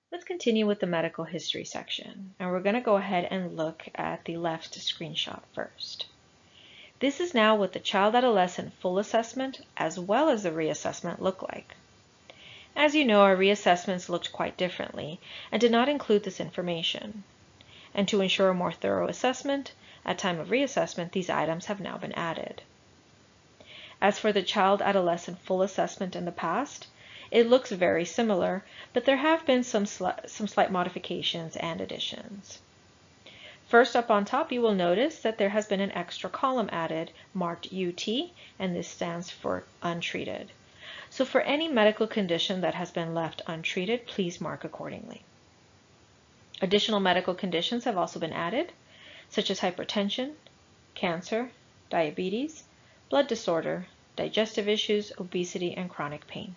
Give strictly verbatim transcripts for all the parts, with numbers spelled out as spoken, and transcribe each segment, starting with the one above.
Let's continue with the medical history section, and we're going to go ahead and look at the left screenshot first. This is now what the child-adolescent full assessment as well as the reassessment look like. As you know, our reassessments looked quite differently and did not include this information. And to ensure a more thorough assessment, at time of reassessment, these items have now been added. As for the child-adolescent full assessment in the past, it looks very similar, but there have been some, sli some slight modifications and additions. First up on top, you will notice that there has been an extra column added marked U T, and this stands for untreated. So for any medical condition that has been left untreated, please mark accordingly. Additional medical conditions have also been added, such as hypertension, cancer, diabetes, blood disorder, digestive issues, obesity, and chronic pain.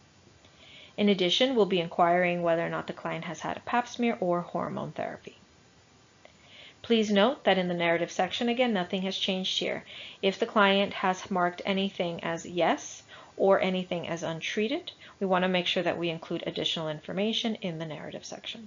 In addition, we'll be inquiring whether or not the client has had a pap smear or hormone therapy. Please note that in the narrative section, again, nothing has changed here. If the client has marked anything as yes or anything as untreated, we want to make sure that we include additional information in the narrative section.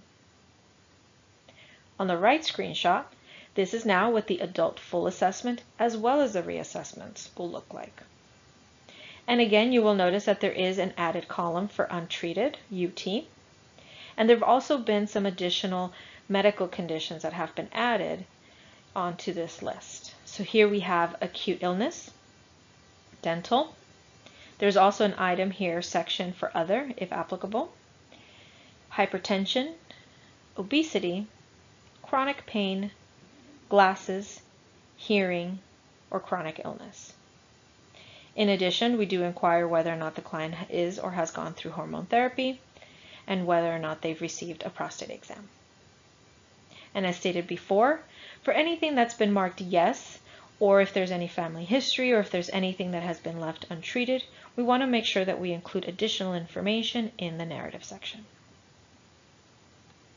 On the right screenshot, this is now what the adult full assessment as well as the reassessments will look like. And again, you will notice that there is an added column for untreated, U T, and there have also been some additional medical conditions that have been added onto this list. So here we have acute illness, dental. There's also an item here, section for other, if applicable, hypertension, obesity, chronic pain, glasses, hearing, or chronic illness. In addition, we do inquire whether or not the client is or has gone through hormone therapy and whether or not they've received a prostate exam. And as stated before, for anything that's been marked yes, or if there's any family history or if there's anything that has been left untreated, we want to make sure that we include additional information in the narrative section.